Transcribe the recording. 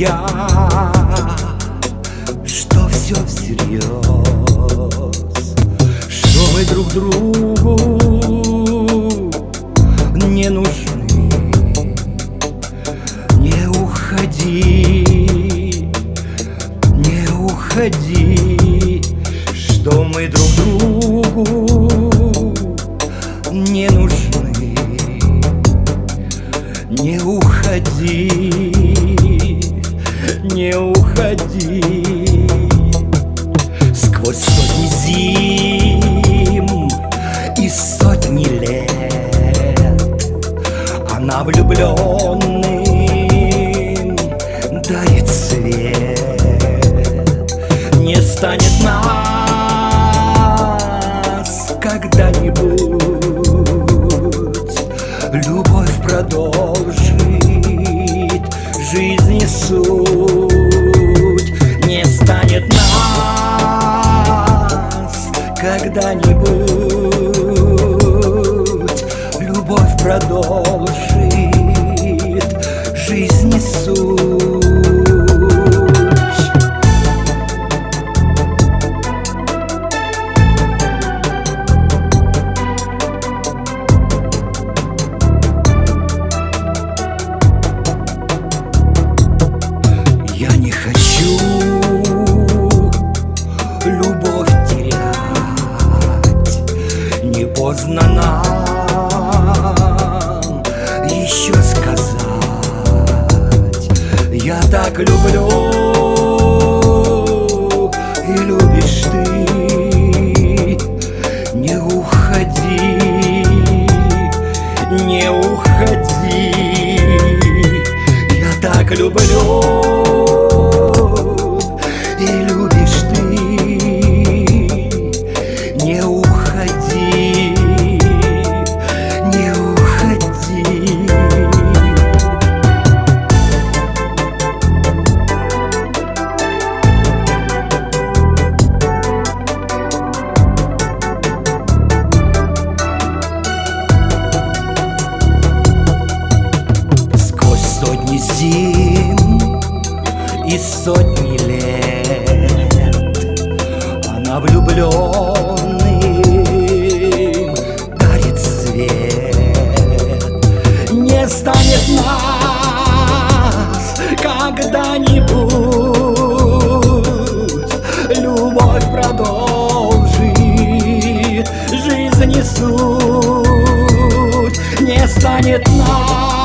я, что все всерьез, что мы друг другу не нужны. Не уходи, не уходи, что мы друг другу не нужны. Не уходи, не уходи. Сквозь сотни зим и сотни лет она влюбленным дарит свет. Не станет нас когда-нибудь любовь продолжит жизни суть. Не станет нас когда-нибудь любовь продолжит жизни суть. Я не хочу любовь терять, не поздно нам еще сказать. Я так люблю и любишь ты. Не уходи, не уходи. Я так люблю и любишь ты. Не уходи, не уходи. Сквозь сотни зим и сотни лет она влюбленным дарит свет. Не станет нас когда-нибудь любовь продолжит жизни суть. Не станет нас